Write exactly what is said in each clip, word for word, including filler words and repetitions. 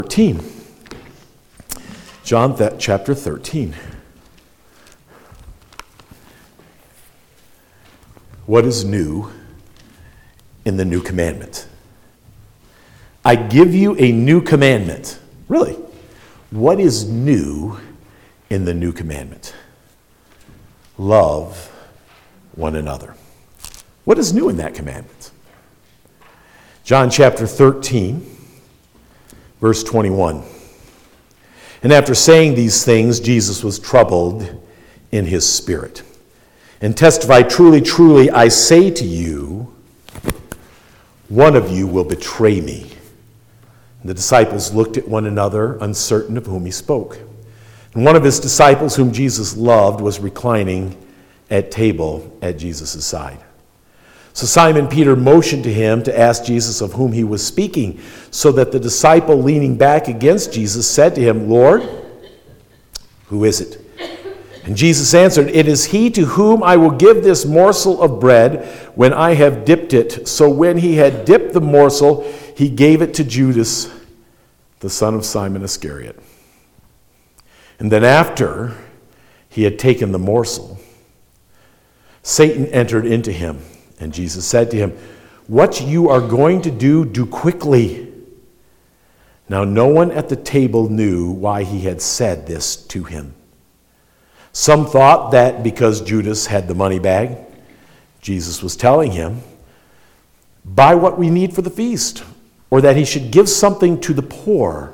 thirteen. John th- chapter thirteen. What is new in the new commandment? I give you a new commandment. Really? What is new in the new commandment? Love one another. What is new in that commandment? John chapter thirteen, verse twenty-one. And after saying these things, Jesus was troubled in his spirit and testified, truly, truly, I say to you, one of you will betray me. And the disciples looked at one another, uncertain of whom he spoke. And one of his disciples, whom Jesus loved, was reclining at table at Jesus' side. So Simon Peter motioned to him to ask Jesus of whom he was speaking, so that the disciple, leaning back against Jesus, said to him, Lord, who is it? And Jesus answered, it is he to whom I will give this morsel of bread when I have dipped it. So when he had dipped the morsel, he gave it to Judas, the son of Simon Iscariot. And then after he had taken the morsel, Satan entered into him. And Jesus said to him, what you are going to do, do quickly. Now no one at the table knew why he had said this to him. Some thought that because Judas had the money bag, Jesus was telling him, buy what we need for the feast, or that he should give something to the poor.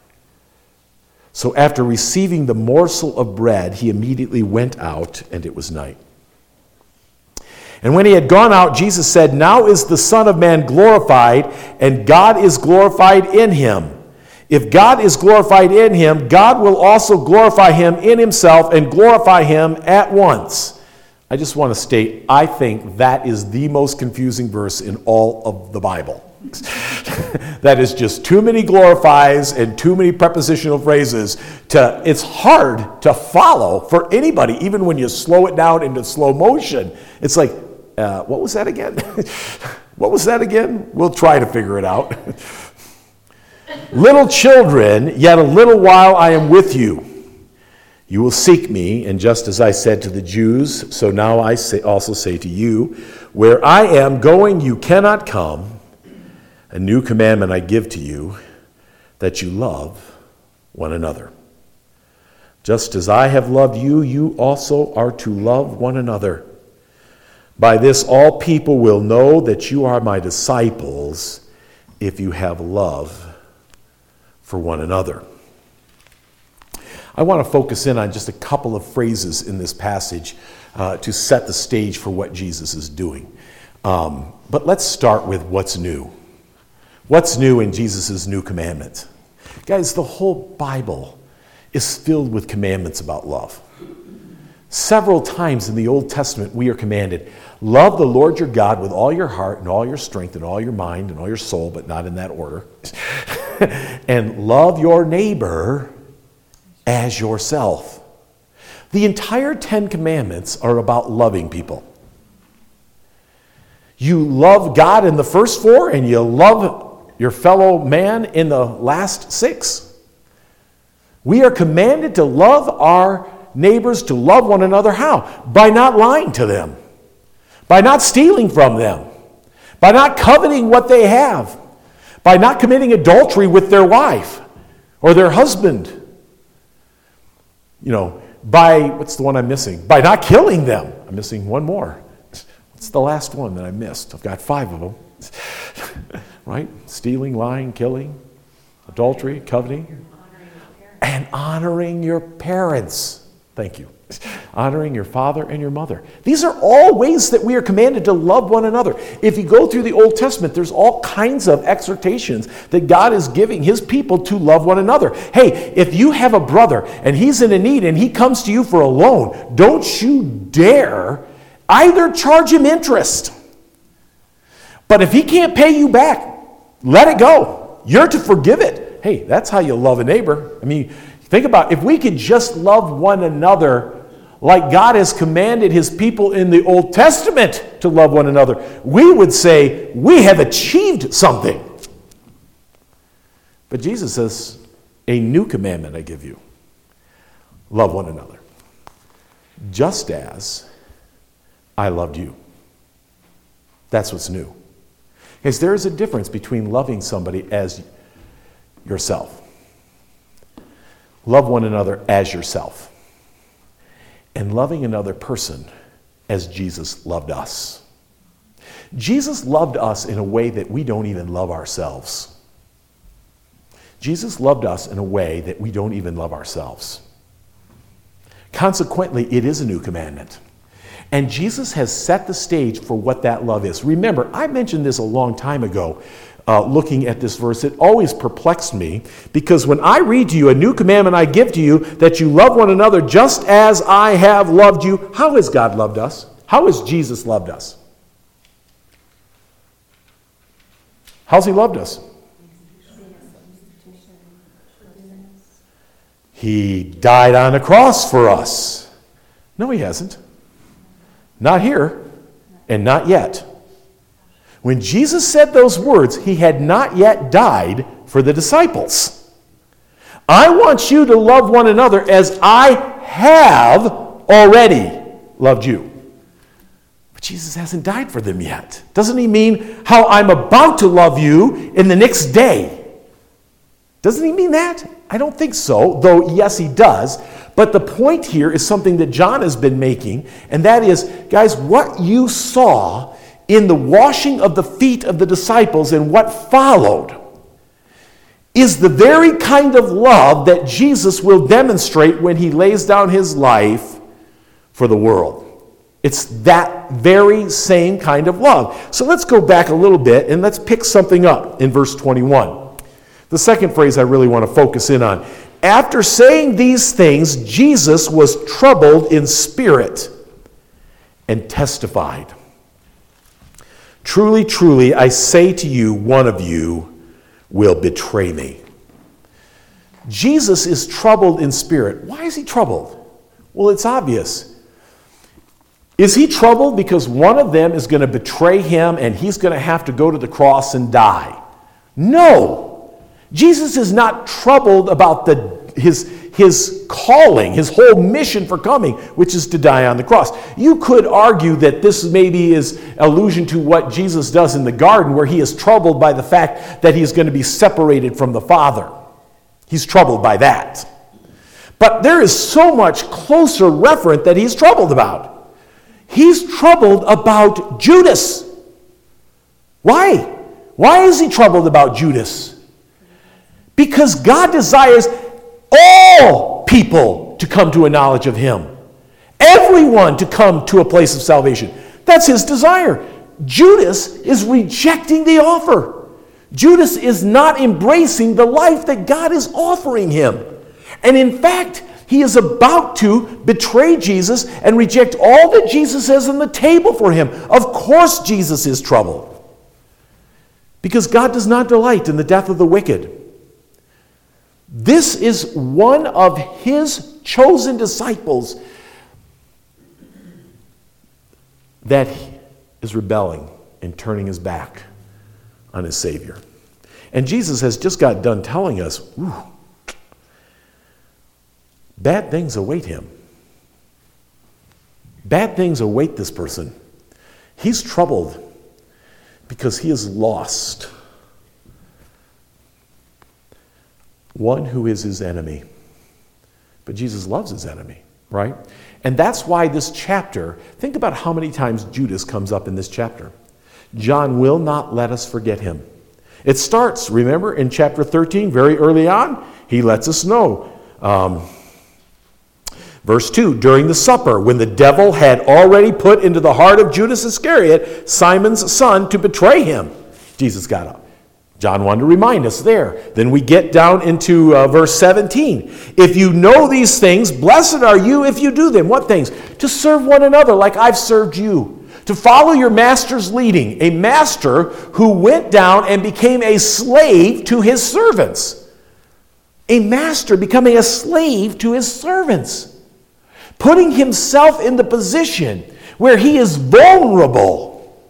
So after receiving the morsel of bread, he immediately went out, and it was night. And when he had gone out, Jesus said, now is the Son of Man glorified, and God is glorified in him. If God is glorified in him, God will also glorify him in himself and glorify him at once. I just want to state, I think that is the most confusing verse in all of the Bible. That is just too many glorifies and too many prepositional phrases. To it's hard to follow for anybody, even when you slow it down into slow motion. It's like, uh, what was that again? What was that again? We'll try to figure it out. Little children, yet a little while I am with you. You will seek me, and just as I said to the Jews, so now I say, also say to you, where I am going, you cannot come. A new commandment I give to you, that you love one another. Just as I have loved you, you also are to love one another. By this all people will know that you are my disciples, if you have love for one another. I want to focus in on just a couple of phrases in this passage uh, to set the stage for what Jesus is doing. Um, but let's start with what's new. What's new in Jesus' new commandment? Guys, the whole Bible is filled with commandments about love. Several times in the Old Testament, we are commanded, love the Lord your God with all your heart and all your strength and all your mind and all your soul, but not in that order. And love your neighbor as yourself. The entire Ten Commandments are about loving people. You love God in the first four, and you love your fellow man in the last six. We are commanded to love our neighbors, to love one another. How? By not lying to them, by not stealing from them, by not coveting what they have, by not committing adultery with their wife or their husband. You know, by, what's the one I'm missing? By not killing them. I'm missing one more. What's the last one that I missed? I've got five of them. Right? Stealing, lying, killing, adultery, coveting, and honoring your parents. Thank you. Honoring your father and your mother. These are all ways that we are commanded to love one another. If you go through the Old Testament, there's all kinds of exhortations that God is giving his people to love one another. Hey, if you have a brother and he's in a need and he comes to you for a loan, don't you dare either charge him interest. But if he can't pay you back, let it go. You're to forgive it. Hey, that's how you love a neighbor. I mean, think about it. If we could just love one another like God has commanded his people in the Old Testament to love one another, we would say we have achieved something. But Jesus says, a new commandment I give you. Love one another. Just as I loved you. That's what's new. Because there is a difference between loving somebody as yourself. Love one another as yourself. And loving another person as Jesus loved us. Jesus loved us in a way that we don't even love ourselves. Jesus loved us in a way that we don't even love ourselves. Consequently, it is a new commandment. And Jesus has set the stage for what that love is. Remember, I mentioned this a long time ago, uh, looking at this verse. It always perplexed me, because when I read to you, a new commandment I give to you, that you love one another just as I have loved you. How has God loved us? How has Jesus loved us? How's he loved us? He died on the cross for us. No, he hasn't. Not here, and not yet. When Jesus said those words, he had not yet died for the disciples. I want you to love one another as I have already loved you. But Jesus hasn't died for them yet. Doesn't he mean how I'm about to love you in the next day? Doesn't he mean that? I don't think so, though yes, he does. But the point here is something that John has been making, and that is, guys, what you saw in the washing of the feet of the disciples and what followed is the very kind of love that Jesus will demonstrate when he lays down his life for the world. It's that very same kind of love. So let's go back a little bit and let's pick something up in verse twenty-one. The second phrase I really want to focus in on. After saying these things, Jesus was troubled in spirit and testified. Truly, truly, I say to you, one of you will betray me. Jesus is troubled in spirit. Why is he troubled? Well, it's obvious. Is he troubled because one of them is going to betray him and he's going to have to go to the cross and die? No. Jesus is not troubled about the, his, his calling, his whole mission for coming, which is to die on the cross. You could argue that this maybe is allusion to what Jesus does in the garden, where he is troubled by the fact that he's going to be separated from the Father. He's troubled by that. But there is so much closer referent that he's troubled about. He's troubled about Judas. Why? Why is he troubled about Judas? Because God desires all people to come to a knowledge of him. Everyone to come to a place of salvation. That's his desire. Judas is rejecting the offer. Judas is not embracing the life that God is offering him. And in fact, he is about to betray Jesus and reject all that Jesus has on the table for him. Of course Jesus is troubled. Because God does not delight in the death of the wicked. This is one of his chosen disciples that is rebelling and turning his back on his Savior. And Jesus has just got done telling us, ooh, bad things await him. Bad things await this person. He's troubled because he is lost one who is his enemy. But Jesus loves his enemy, right? And that's why this chapter, think about how many times Judas comes up in this chapter. John will not let us forget him. It starts, remember, in chapter thirteen, very early on, he lets us know. Um, verse two, during the supper, when the devil had already put into the heart of Judas Iscariot, Simon's son, to betray him, Jesus got up. John wanted to remind us there. Then we get down into uh, verse seventeen. If you know these things, blessed are you if you do them. What things? To serve one another like I've served you. To follow your master's leading. A master who went down and became a slave to his servants. A master becoming a slave to his servants. Putting himself in the position where he is vulnerable.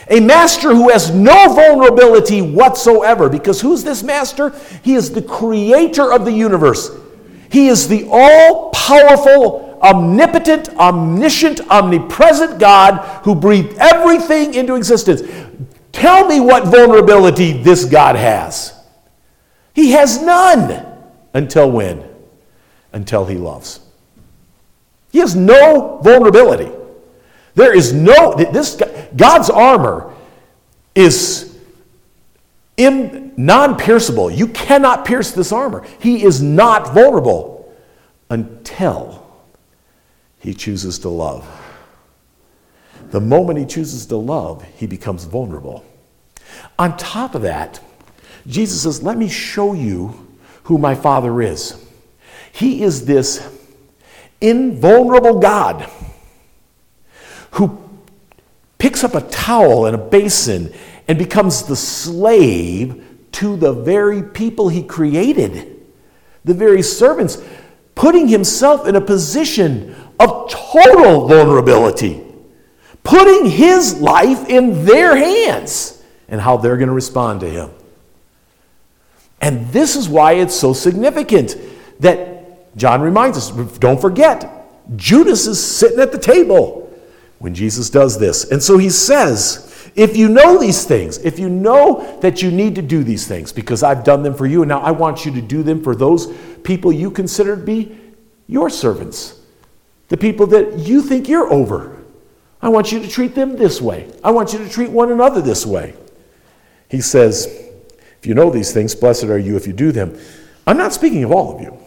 A master who has no vulnerability whatsoever. Because who's this master? He is the creator of the universe. He is the all-powerful, omnipotent, omniscient, omnipresent God who breathed everything into existence. Tell me what vulnerability this God has. He has none. Until when? Until he loves. He has no vulnerability. There is no, this God's armor is in, non-pierceable. You cannot pierce this armor. He is not vulnerable until he chooses to love. The moment he chooses to love, he becomes vulnerable. On top of that, Jesus says, let me show you who my Father is. He is this invulnerable God who picks up a towel and a basin and becomes the slave to the very people he created, the very servants, putting himself in a position of total vulnerability, putting his life in their hands and how they're going to respond to him. And this is why it's so significant that John reminds us, don't forget, Judas is sitting at the table when Jesus does this. And so he says, if you know these things, if you know that you need to do these things, because I've done them for you, and now I want you to do them for those people you consider to be your servants, the people that you think you're over. I want you to treat them this way. I want you to treat one another this way. He says, if you know these things, blessed are you if you do them. I'm not speaking of all of you.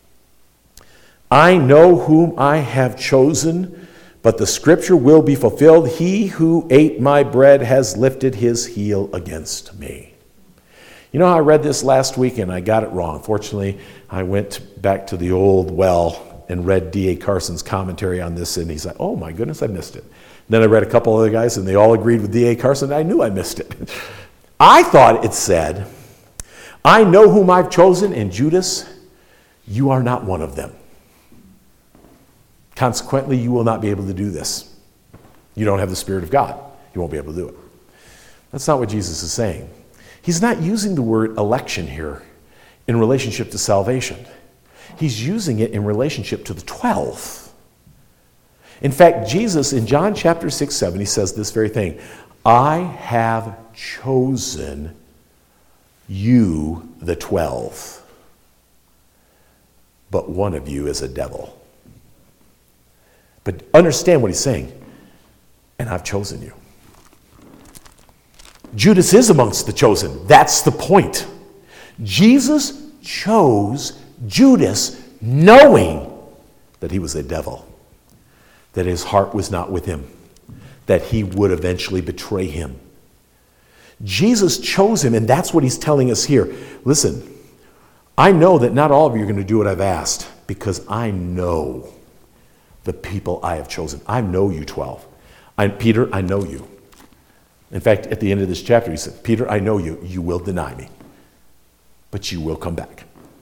I know whom I have chosen, but the scripture will be fulfilled. He who ate my bread has lifted his heel against me. You know, I read this last week and I got it wrong. Fortunately, I went back to the old well and read D A Carson's commentary on this, and he's like, oh my goodness, I missed it. Then I read a couple other guys, and they all agreed with D A Carson. I knew I missed it. I thought it said, I know whom I've chosen, and Judas, you are not one of them. Consequently, you will not be able to do this. You don't have the Spirit of God. You won't be able to do it. That's not what Jesus is saying. He's not using the word election here in relationship to salvation. He's using it in relationship to the twelve. In fact, Jesus in John chapter six, seven, he says this very thing. I have chosen you, the twelve, but one of you is a devil. But understand what he's saying. And I've chosen you. Judas is amongst the chosen. That's the point. Jesus chose Judas knowing that he was a devil, that his heart was not with him, that he would eventually betray him. Jesus chose him, and that's what he's telling us here. Listen, I know that not all of you are going to do what I've asked, because I know the people I have chosen. I know you twelve. I, Peter, I know you. In fact, at the end of this chapter, he said, Peter, I know you. You will deny me, but you will come back.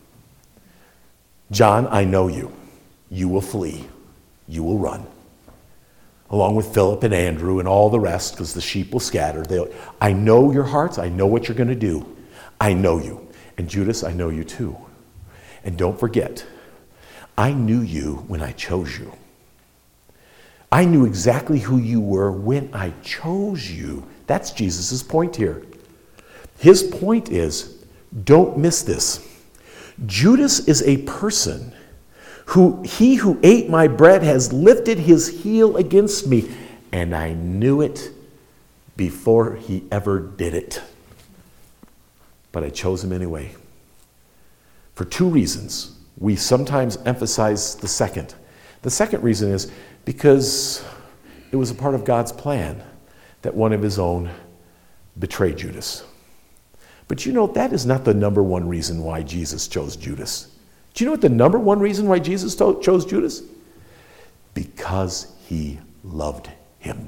John, I know you. You will flee. You will run. Along with Philip and Andrew and all the rest, because the sheep will scatter. They'll, I know your hearts. I know what you're going to do. I know you. And Judas, I know you too. And don't forget, I knew you when I chose you. I knew exactly who you were when I chose you. That's Jesus' point here. His point is, don't miss this. Judas is a person who, he who ate my bread has lifted his heel against me, and I knew it before he ever did it. But I chose him anyway. For two reasons. We sometimes emphasize the second. The second reason is because it was a part of God's plan that one of his own betrayed Judas. But you know, that is not the number one reason why Jesus chose Judas. Do you know what the number one reason why Jesus to- chose Judas? Because he loved him.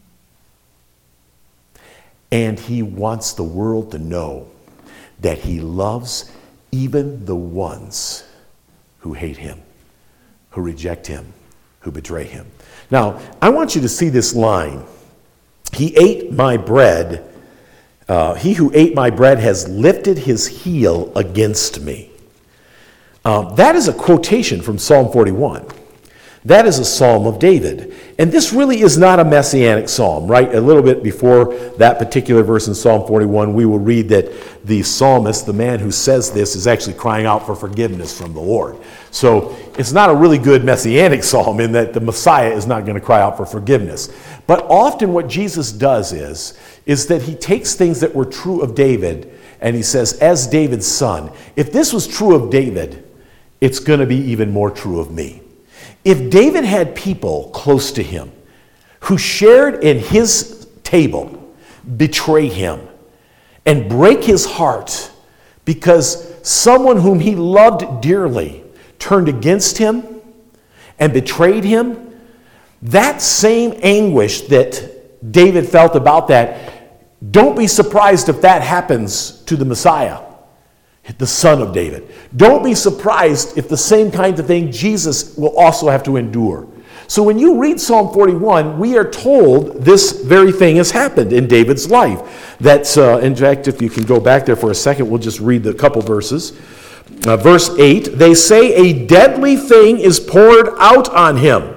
And he wants the world to know that he loves even the ones who hate him, who reject him, who betray him. Now, I want you to see this line He ate my bread. Uh, he who ate my bread has lifted his heel against me. Um, that is a quotation from Psalm forty-one. That is a psalm of David. And this really is not a messianic psalm, right? A little bit before that particular verse in Psalm forty-one, we will read that the psalmist, the man who says this, is actually crying out for forgiveness from the Lord. So it's not a really good messianic psalm in that the Messiah is not going to cry out for forgiveness. But often what Jesus does is, is that he takes things that were true of David and he says, as David's son, if this was true of David, it's going to be even more true of me. If David had people close to him who shared in his table, betray him, and break his heart because someone whom he loved dearly turned against him and betrayed him, that same anguish that David felt about that, don't be surprised if that happens to the Messiah, the son of David. Don't be surprised if the same kind of thing Jesus will also have to endure. So when you read Psalm forty-one, we are told this very thing has happened in David's life. That's, uh, in fact, if you can go back there for a second, we'll just read the couple verses. Uh, verse eight, they say a deadly thing is poured out on him.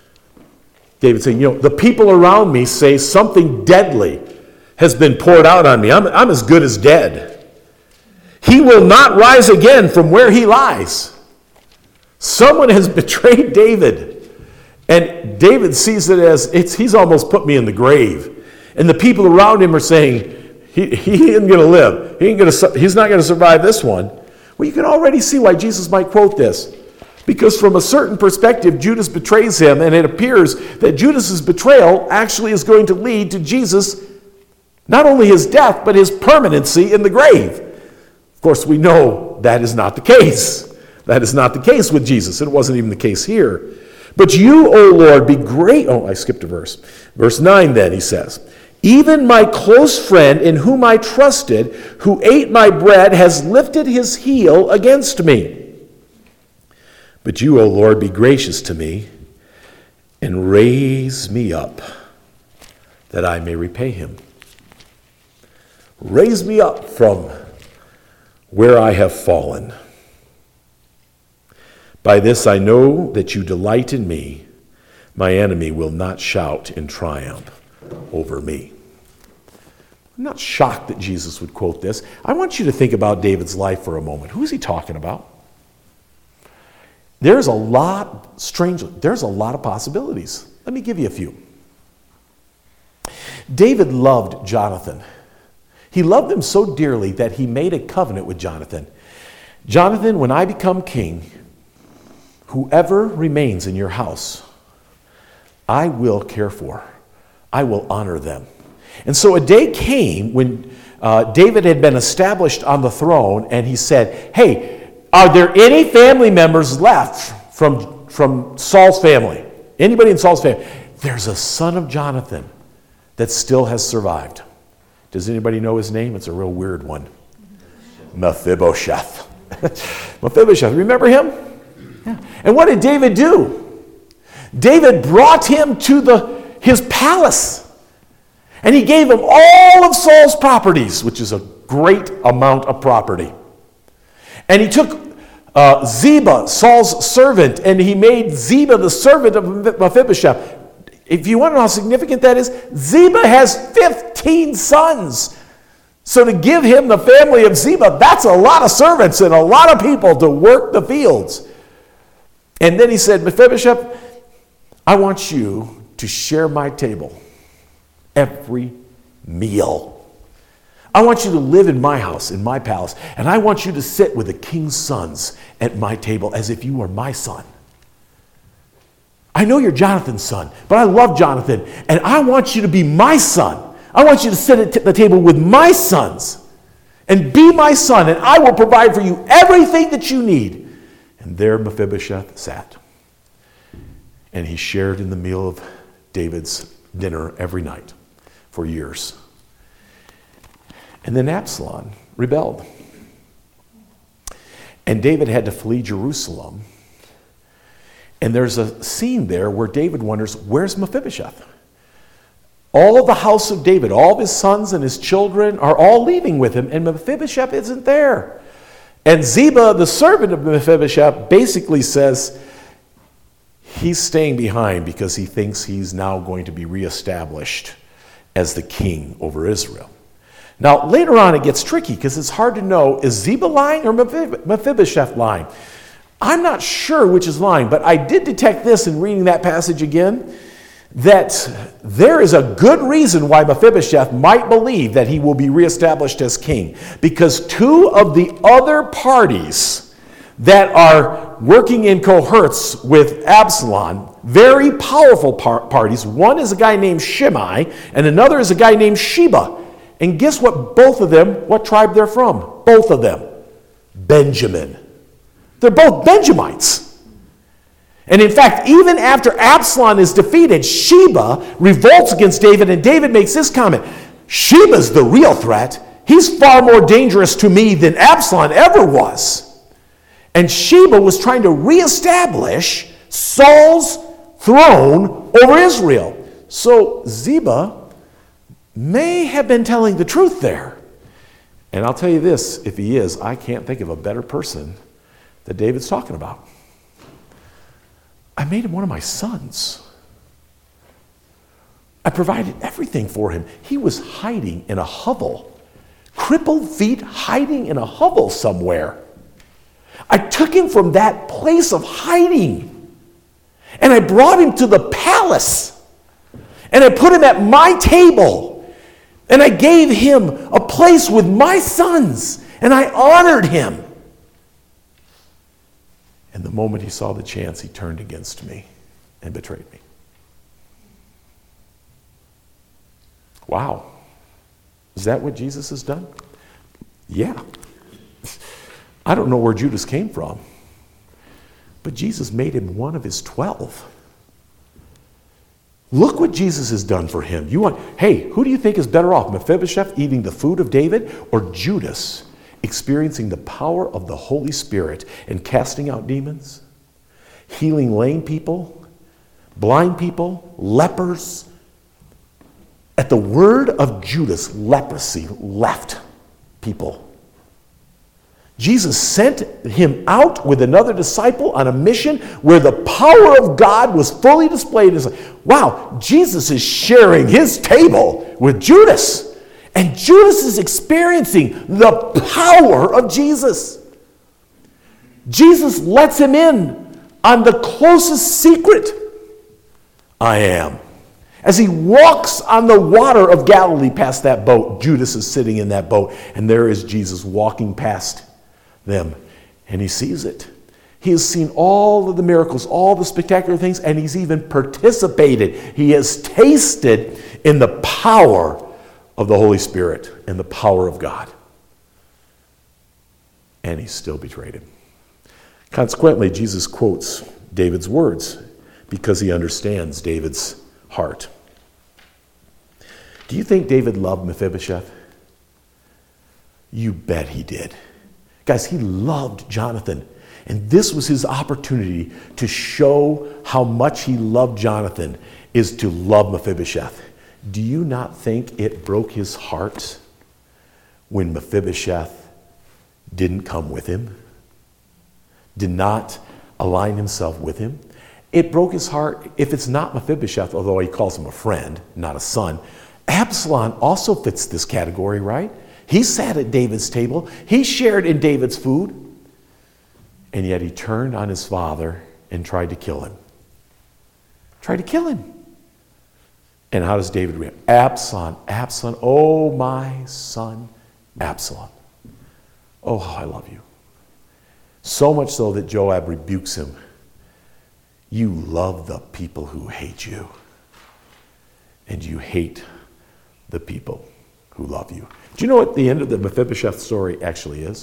David saying, you know, the people around me say something deadly has been poured out on me. I'm, I'm as good as dead. He will not rise again from where he lies. Someone has betrayed David. And David sees it as, it's, he's almost put me in the grave. And the people around him are saying, he, he isn't going to live. He ain't gonna, he's not going to survive this one. Well, you can already see why Jesus might quote this. Because from a certain perspective, Judas betrays him, and it appears that Judas's betrayal actually is going to lead to Jesus, not only his death, but his permanency in the grave. Of course, we know that is not the case. That is not the case with Jesus. It wasn't even the case here. But you, O Lord, be great. Oh, I skipped a verse. Verse nine then, he says, even my close friend in whom I trusted, who ate my bread, has lifted his heel against me. But you, O Lord, be gracious to me and raise me up that I may repay him. Raise me up from where I have fallen. By this I know that you delight in me. My enemy will not shout in triumph over me. I'm not shocked that Jesus would quote this. I want you to think about David's life for a moment. Who is he talking about? There's a lot, strangely, there's a lot of possibilities. Let me give you a few. David loved Jonathan. He loved him so dearly that he made a covenant with Jonathan. Jonathan, when I become king, whoever remains in your house, I will care for. I will honor them. And so a day came when uh, David had been established on the throne, and he said, hey, are there any family members left from, from Saul's family? Anybody in Saul's family? There's a son of Jonathan that still has survived. Does anybody know his name? It's a real weird one. Mephibosheth. Mephibosheth, remember him? Yeah. And what did David do? David brought him to the, his palace. And he gave him all of Saul's properties, which is a great amount of property. And he took uh, Ziba, Saul's servant, and he made Ziba the servant of Mephibosheth. If you want to know how significant that is, Ziba has fifteen sons. So to give him the family of Ziba, that's a lot of servants and a lot of people to work the fields. And then he said, Mephibosheth, I want you to share my table every meal. I want you to live in my house, in my palace, and I want you to sit with the king's sons at my table as if you were my son. I know you're Jonathan's son, but I love Jonathan, and I want you to be my son. I want you to sit at the table with my sons and be my son, and I will provide for you everything that you need. And there Mephibosheth sat, and he shared in the meal of David's dinner every night for years. And then Absalom rebelled. And David had to flee Jerusalem. And there's a scene there where David wonders, where's Mephibosheth? all the house of David, all of his sons and his children are all leaving with him, and Mephibosheth isn't there. And Ziba, the servant of Mephibosheth, basically says he's staying behind because he thinks he's now going to be reestablished as the king over Israel. Now, later on it gets tricky because it's hard to know, is Ziba lying or Mephibosheth lying? I'm not sure which is lying, but I did detect this in reading that passage again, that there is a good reason why Mephibosheth might believe that he will be reestablished as king, because two of the other parties that are working in cohorts with Absalom, very powerful par- parties, one is a guy named Shimei, and another is a guy named Sheba. And guess what both of them, what tribe they're from? Both of them, Benjamin. They're both Benjamites. And in fact, even after Absalom is defeated, Sheba revolts against David, and David makes this comment, Sheba's the real threat. He's far more dangerous to me than Absalom ever was. And Sheba was trying to reestablish Saul's throne over Israel. So Ziba may have been telling the truth there. And I'll tell you this, if he is, I can't think of a better person that David's talking about. I made him one of my sons. I provided everything for him. He was hiding in a hovel, crippled feet hiding in a hovel somewhere. I took him from that place of hiding and I brought him to the palace and I put him at my table. And I gave him a place with my sons, and I honored him. And the moment he saw the chance, he turned against me and betrayed me. Wow. Is that what Jesus has done? Yeah. I don't know where Judas came from, but Jesus made him one of his twelve. Look what Jesus has done for him. You want, hey, who do you think is better off? Mephibosheth eating the food of David, or Judas experiencing the power of the Holy Spirit and casting out demons, healing lame people, blind people, lepers? At the word of Judas, leprosy left people. Jesus sent him out with another disciple on a mission where the power of God was fully displayed. It's like, wow, Jesus is sharing his table with Judas. And Judas is experiencing the power of Jesus. Jesus lets him in on the closest secret. I am. As he walks on the water of Galilee past that boat, Judas is sitting in that boat, and there is Jesus walking past them, and he sees it. He has seen all of the miracles, all the spectacular things, and he's even participated. He has tasted in the power of the Holy Spirit and the power of God. And he still betrayed him. Consequently, Jesus quotes David's words because he understands David's heart. Do you think David loved Mephibosheth? You bet he did. Guys, he loved Jonathan. And this was his opportunity to show how much he loved Jonathan, is to love Mephibosheth. Do you not think it broke his heart when Mephibosheth didn't come with him? Did not align himself with him? It broke his heart if it's not Mephibosheth, although he calls him a friend, not a son. Absalom also fits this category, right? He sat at David's table. He shared in David's food. And yet he turned on his father and tried to kill him. Tried to kill him. And how does David react? Absalom, Absalom, oh my son, Absalom. Oh, how I love you. So much so that Joab rebukes him. You love the people who hate you. And you hate the people who love you. Do you know what the end of the Mephibosheth story actually is?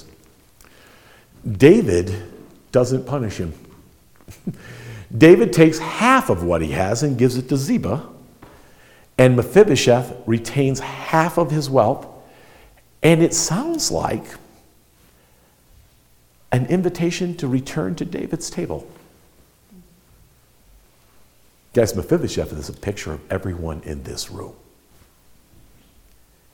David doesn't punish him. David takes half of what he has and gives it to Ziba, and Mephibosheth retains half of his wealth, and it sounds like an invitation to return to David's table. Guys, Mephibosheth is a picture of everyone in this room.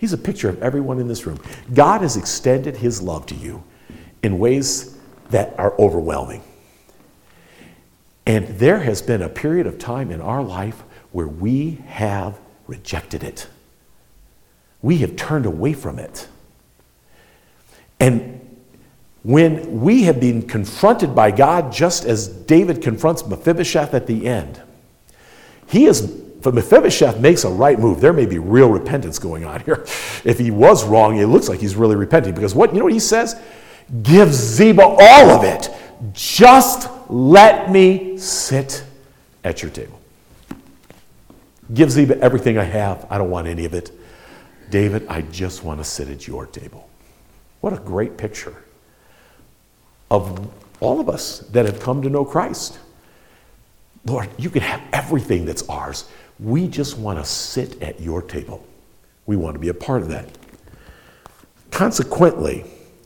He's a picture of everyone in this room. God has extended his love to you in ways that are overwhelming. And there has been a period of time in our life where we have rejected it. We have turned away from it. And when we have been confronted by God, just as David confronts Mephibosheth at the end, he is, but Mephibosheth makes a right move. There may be real repentance going on here. If he was wrong, it looks like he's really repenting. Because what, you know what he says? Give Ziba all of it. Just let me sit at your table. Give Ziba everything I have. I don't want any of it. David, I just want to sit at your table. What a great picture of all of us that have come to know Christ. Lord, you can have everything that's ours. We just want to sit at your table. We want to be a part of that. Consequently,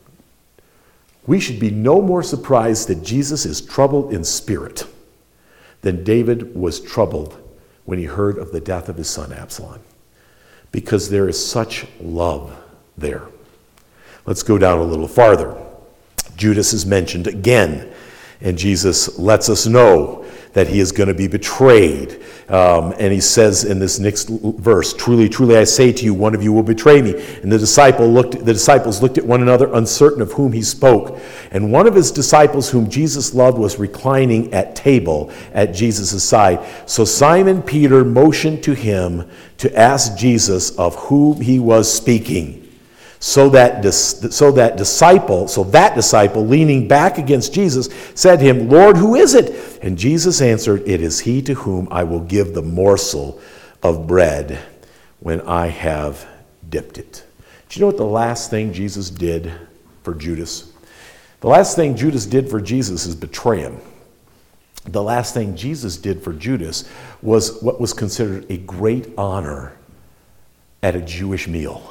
we should be no more surprised that Jesus is troubled in spirit than David was troubled when he heard of the death of his son Absalom, because there is such love there. Let's go down a little farther. Judas is mentioned again, and Jesus lets us know that he is going to be betrayed. Um, and he says in this next verse, truly, truly, I say to you, one of you will betray me. And the disciple looked, the disciples looked at one another, uncertain of whom he spoke. And one of his disciples, whom Jesus loved, was reclining at table at Jesus' side. So Simon Peter motioned to him to ask Jesus of whom he was speaking. So that, so that disciple, so that disciple, leaning back against Jesus, said to him, Lord, who is it? And Jesus answered, it is he to whom I will give the morsel of bread when I have dipped it. Do you know what the last thing Jesus did for Judas? The last thing Judas did for Jesus is betray him. The last thing Jesus did for Judas was what was considered a great honor at a Jewish meal.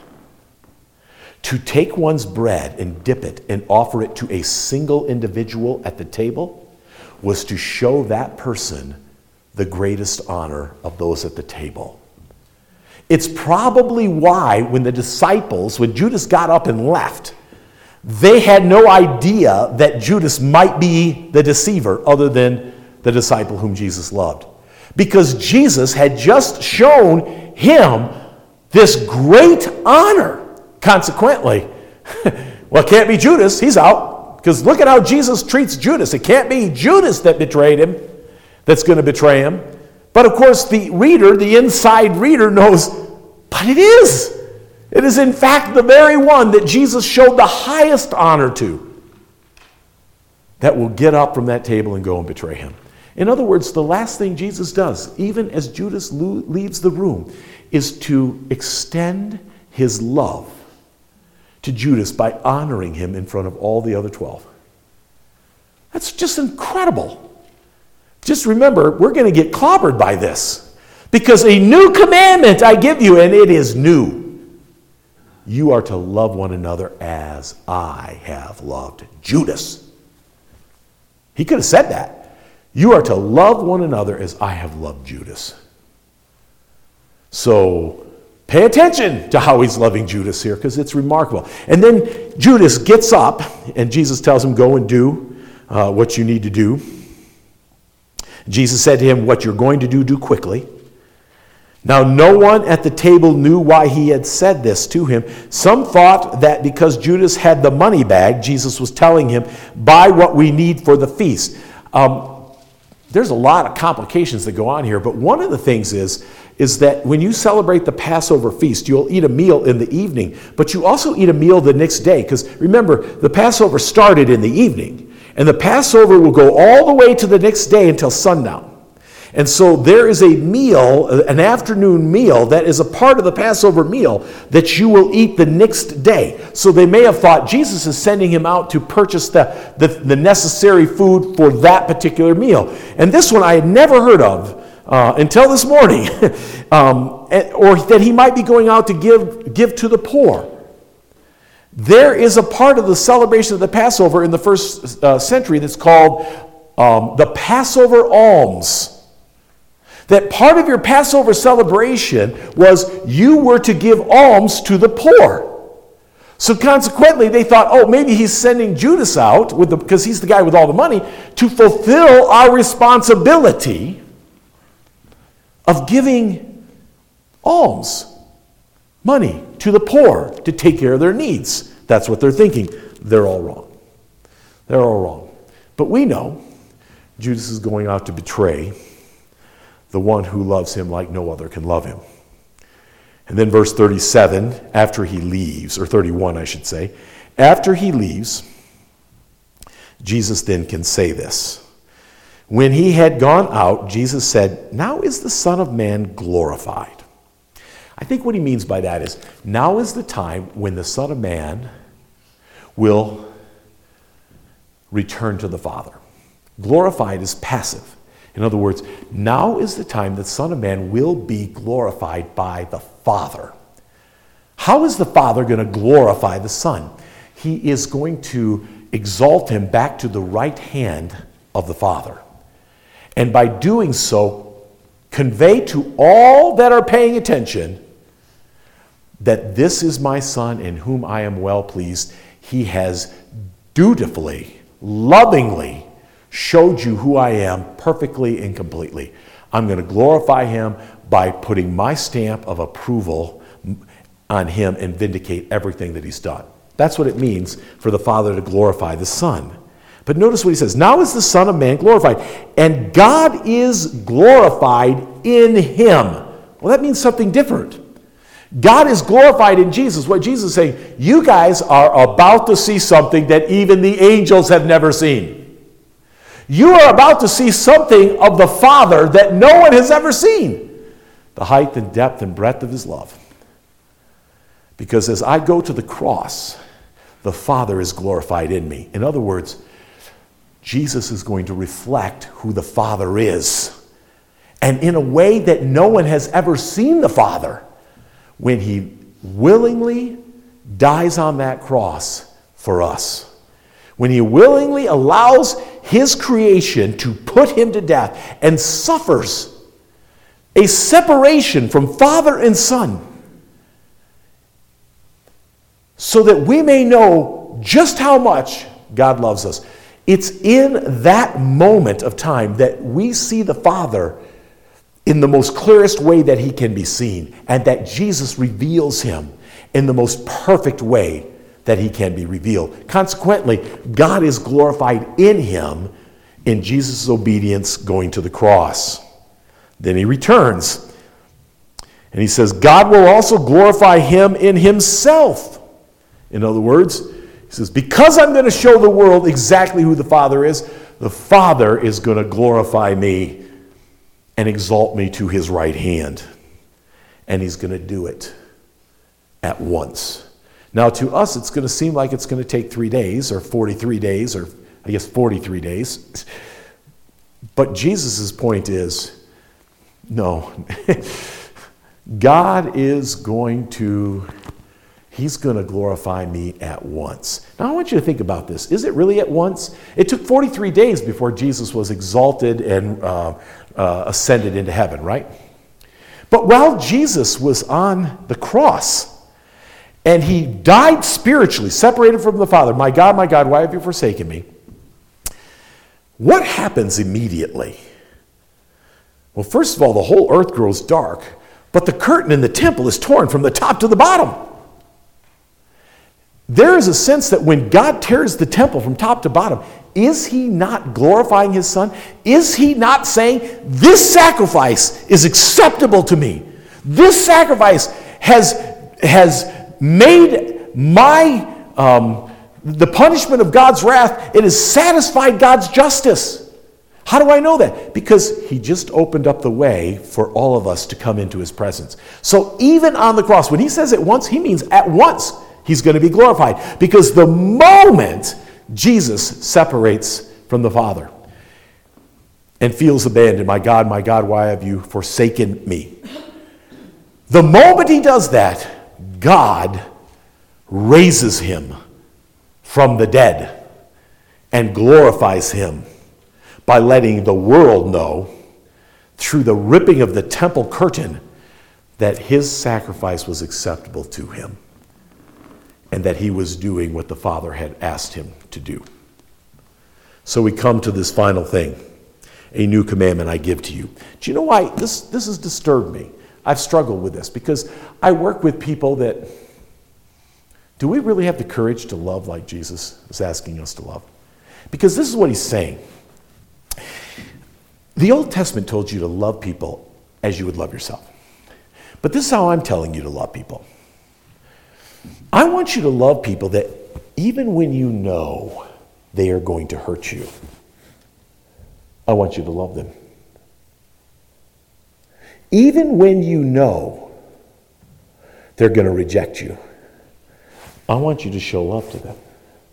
To take one's bread and dip it and offer it to a single individual at the table was to show that person the greatest honor of those at the table. It's probably why when the disciples, when Judas got up and left, they had no idea that Judas might be the deceiver other than the disciple whom Jesus loved. Because Jesus had just shown him this great honor. Consequently, well, it can't be Judas. He's out. Because look at how Jesus treats Judas. It can't be Judas that betrayed him that's going to betray him. But of course, the reader, the inside reader knows, but it is. It is in fact the very one that Jesus showed the highest honor to that will get up from that table and go and betray him. In other words, the last thing Jesus does, even as Judas leaves the room, is to extend his love to Judas by honoring him in front of all the other twelve. That's just incredible. Just remember, we're going to get clobbered by this. Because a new commandment I give you, and it is new. You are to love one another as I have loved Judas. He could have said that. You are to love one another as I have loved Judas. So, pay attention to how he's loving Judas here, because it's remarkable. And then Judas gets up, and Jesus tells him, go and do uh, what you need to do. Jesus said to him, what you're going to do, do quickly. Now, no one at the table knew why he had said this to him. Some thought that because Judas had the money bag, Jesus was telling him, buy what we need for the feast. Um, there's a lot of complications that go on here, but one of the things is, is that when you celebrate the Passover feast, you'll eat a meal in the evening, but you also eat a meal the next day, because remember, the Passover started in the evening, and the Passover will go all the way to the next day until sundown. And so there is a meal, an afternoon meal, that is a part of the Passover meal that you will eat the next day. So they may have thought Jesus is sending him out to purchase the, the, the necessary food for that particular meal. And this one I had never heard of uh, until this morning, um, or that he might be going out to give, give to the poor. There is a part of the celebration of the Passover in the first uh, century that's called um, the Passover alms. That part of your Passover celebration was you were to give alms to the poor. So consequently, they thought, oh, maybe he's sending Judas out, with the, because he's the guy with all the money, to fulfill our responsibility of giving alms, money, to the poor to take care of their needs. That's what they're thinking. They're all wrong. They're all wrong. But we know Judas is going out to betray the one who loves him like no other can love him. And then verse thirty-seven, after he leaves, or thirty-one I should say, after he leaves, Jesus then can say this. When he had gone out, Jesus said, now is the Son of Man glorified. I think what he means by that is, now is the time when the Son of Man will return to the Father. Glorified is passive. In other words, now is the time the Son of Man will be glorified by the Father. How is the Father going to glorify the Son? He is going to exalt him back to the right hand of the Father. And by doing so, convey to all that are paying attention that this is my Son in whom I am well pleased. He has dutifully, lovingly showed you who I am perfectly and completely. I'm going to glorify him by putting my stamp of approval on him and vindicate everything that he's done. That's what it means for the Father to glorify the Son. But notice what he says. Now is the Son of Man glorified, and God is glorified in him. Well, that means something different. God is glorified in Jesus. What Jesus is saying, you guys are about to see something that even the angels have never seen. You are about to see something of the Father that no one has ever seen. The height and depth and breadth of his love. Because as I go to the cross, the Father is glorified in me. In other words, Jesus is going to reflect who the Father is. And in a way that no one has ever seen the Father, when he willingly dies on that cross for us. When he willingly allows his creation to put him to death and suffers a separation from Father and Son, so that we may know just how much God loves us. It's in that moment of time that we see the Father in the most clearest way that he can be seen, and that Jesus reveals him in the most perfect way that he can be revealed. Consequently, God is glorified in him in Jesus' obedience going to the cross. Then he returns, and he says, God will also glorify him in himself. In other words, he says, because I'm going to show the world exactly who the Father is, the Father is going to glorify me and exalt me to his right hand. And he's going to do it at once. Now, to us, it's going to seem like it's going to take three days, or forty-three days, or I guess forty-three days. But Jesus' point is, no. God is going to, he's going to glorify me at once. Now, I want you to think about this. Is it really at once? It took forty-three days before Jesus was exalted and uh, uh, ascended into heaven, right? But while Jesus was on the cross, and he died spiritually, separated from the Father, my God, my God, why have you forsaken me? What happens immediately? Well, first of all, the whole earth grows dark, but the curtain in the temple is torn from the top to the bottom. There is a sense that when God tears the temple from top to bottom, is he not glorifying his Son? Is he not saying, this sacrifice is acceptable to me? This sacrifice has, has made my, um, the punishment of God's wrath, it has satisfied God's justice. How do I know that? Because he just opened up the way for all of us to come into his presence. So even on the cross, when he says at once, he means at once he's going to be glorified. Because the moment Jesus separates from the Father and feels abandoned, my God, my God, why have you forsaken me? The moment he does that, God raises him from the dead and glorifies him by letting the world know through the ripping of the temple curtain, that his sacrifice was acceptable to him and that he was doing what the Father had asked him to do. So we come to this final thing. A new commandment I give to you. Do you know why this, this has disturbed me? I've struggled with this because I work with people that, do we really have the courage to love like Jesus is asking us to love? Because this is what he's saying. The Old Testament told you to love people as you would love yourself. But this is how I'm telling you to love people. I want you to love people that even when you know they are going to hurt you, I want you to love them. Even when you know they're going to reject you, I want you to show love to them.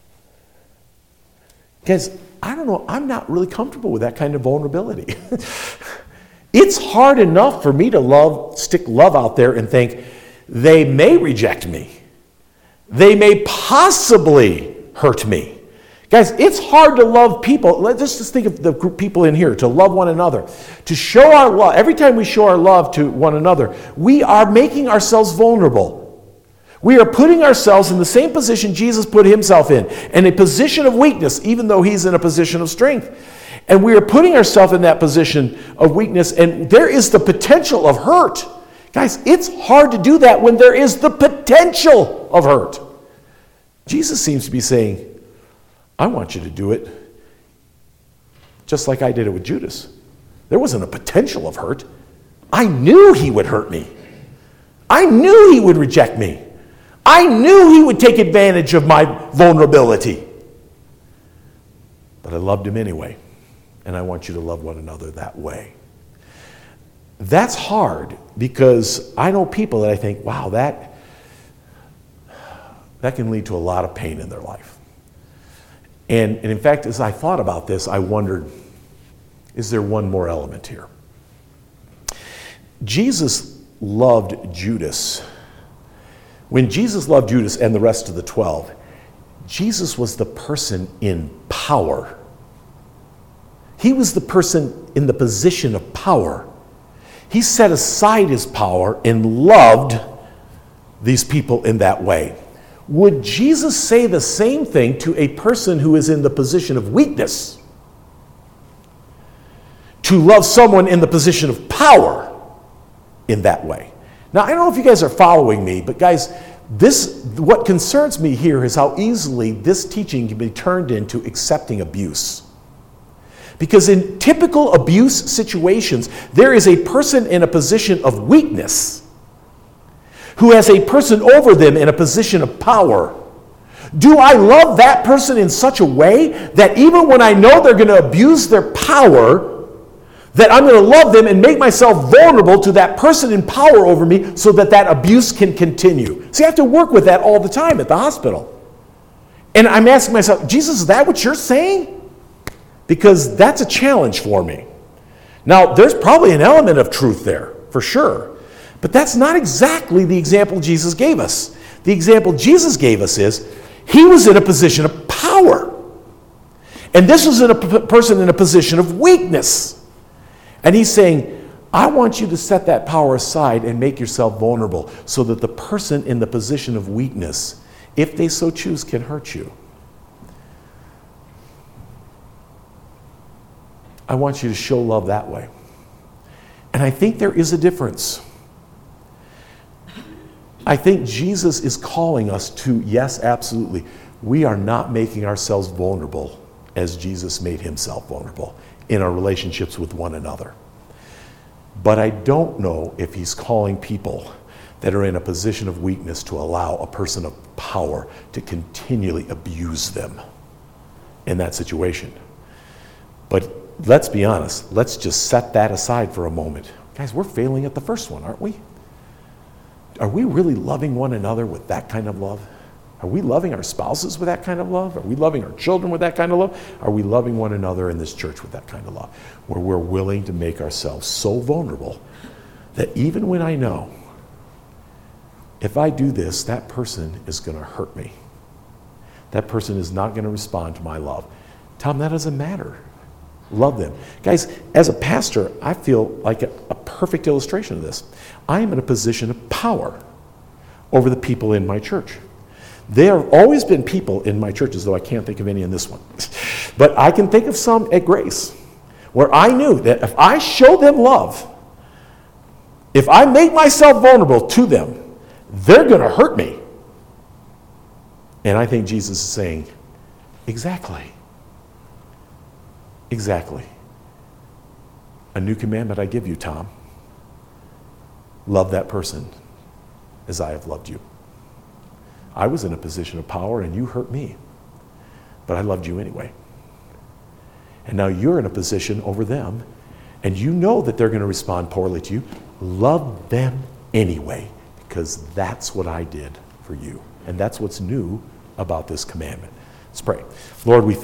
Guys, I don't know, I'm not really comfortable with that kind of vulnerability. It's hard enough for me to love, stick love out there and think, they may reject me. They may possibly hurt me. Guys, it's hard to love people. Let's just think of the group people in here, to love one another. To show our love, every time we show our love to one another, we are making ourselves vulnerable. We are putting ourselves in the same position Jesus put himself in, in a position of weakness, even though he's in a position of strength. And we are putting ourselves in that position of weakness, and there is the potential of hurt. Guys, it's hard to do that when there is the potential of hurt. Jesus seems to be saying, I want you to do it just like I did it with Judas. There wasn't a potential of hurt. I knew he would hurt me. I knew he would reject me. I knew he would take advantage of my vulnerability. But I loved him anyway. And I want you to love one another that way. That's hard because I know people that I think, wow, that, that can lead to a lot of pain in their life. And, and in fact, as I thought about this, I wondered, is there one more element here? Jesus loved Judas. When Jesus loved Judas and the rest of the twelve, Jesus was the person in power. He was the person in the position of power. He set aside his power and loved these people in that way. Would Jesus say the same thing to a person who is in the position of weakness? To love someone in the position of power in that way? Now, I don't know if you guys are following me, but guys, this, what concerns me here is how easily this teaching can be turned into accepting abuse. Because in typical abuse situations, there is a person in a position of weakness who has a person over them in a position of power. Do I love that person in such a way that even when I know they're going to abuse their power, that I'm going to love them and make myself vulnerable to that person in power over me so that that abuse can continue? See, I have to work with that all the time at the hospital. And I'm asking myself, Jesus, is that what you're saying? Because that's a challenge for me. Now, there's probably an element of truth there, for sure. But that's not exactly the example Jesus gave us. The example Jesus gave us is, he was in a position of power. And this was in a p- person in a position of weakness. And he's saying, I want you to set that power aside and make yourself vulnerable so that the person in the position of weakness, if they so choose, can hurt you. I want you to show love that way. And I think there is a difference. I think Jesus is calling us to, yes, absolutely, we are not making ourselves vulnerable as Jesus made himself vulnerable in our relationships with one another. But I don't know if he's calling people that are in a position of weakness to allow a person of power to continually abuse them in that situation. But let's be honest, let's just set that aside for a moment. Guys, we're failing at the first one, aren't we? Are we really loving one another with that kind of love? Are we loving our spouses with that kind of love? Are we loving our children with that kind of love? Are we loving one another in this church with that kind of love? Where we're willing to make ourselves so vulnerable that even when I know, if I do this, that person is going to hurt me. That person is not going to respond to my love. Tom, that doesn't matter. Love them. Guys, as a pastor, I feel like a, a perfect illustration of this. I am in a position of power over the people in my church. There have always been people in my churches, though I can't think of any in this one. But I can think of some at Grace where I knew that if I show them love, if I make myself vulnerable to them, they're going to hurt me. And I think Jesus is saying, exactly. Exactly. A new commandment I give you, Tom. Love that person as I have loved you. I was in a position of power and you hurt me, but I loved you anyway. And now you're in a position over them and you know that they're going to respond poorly to you. Love them anyway, because that's what I did for you. And that's what's new about this commandment. Let's pray. Lord, we thank